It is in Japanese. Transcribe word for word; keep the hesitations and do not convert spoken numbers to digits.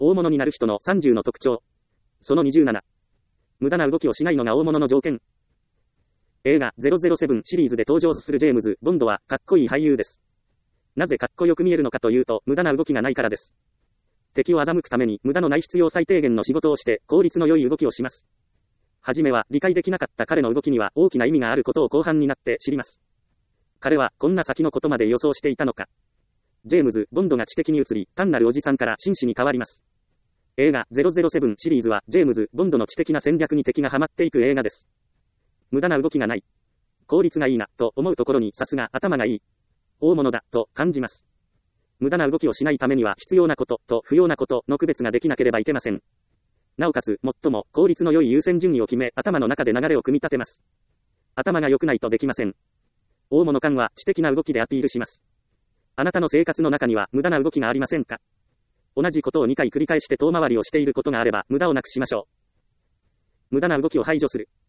大物になる人のさんじゅうの特徴。そのにじゅうなな。無駄な動きをしないのが大物の条件。映画ゼロゼロセブンシリーズで登場するジェームズ・ボンドはかっこいい俳優です。なぜかっこよく見えるのかというと、無駄な動きがないからです。敵を欺くために無駄のない必要最低限の仕事をして効率の良い動きをします。はじめは理解できなかった彼の動きには大きな意味があることを後半になって知ります。彼はこんな先のことまで予想していたのか。ジェームズ・ボンドが知的に移り、単なるおじさんから紳士に変わります。映画ゼロゼロセブンシリーズはジェームズ・ボンドの知的な戦略に敵がハマっていく映画です。無駄な動きがない。効率がいいな、と思うところにさすが頭がいい。大物だ、と感じます。無駄な動きをしないためには必要なことと不要なことの区別ができなければいけません。なおかつ、最も効率の良い優先順位を決め、頭の中で流れを組み立てます。頭が良くないとできません。大物感は知的な動きでアピールします。あなたの生活の中には無駄な動きがありませんか？同じことをにかい繰り返して遠回りをしていることがあれば無駄をなくしましょう。無駄な動きを排除する。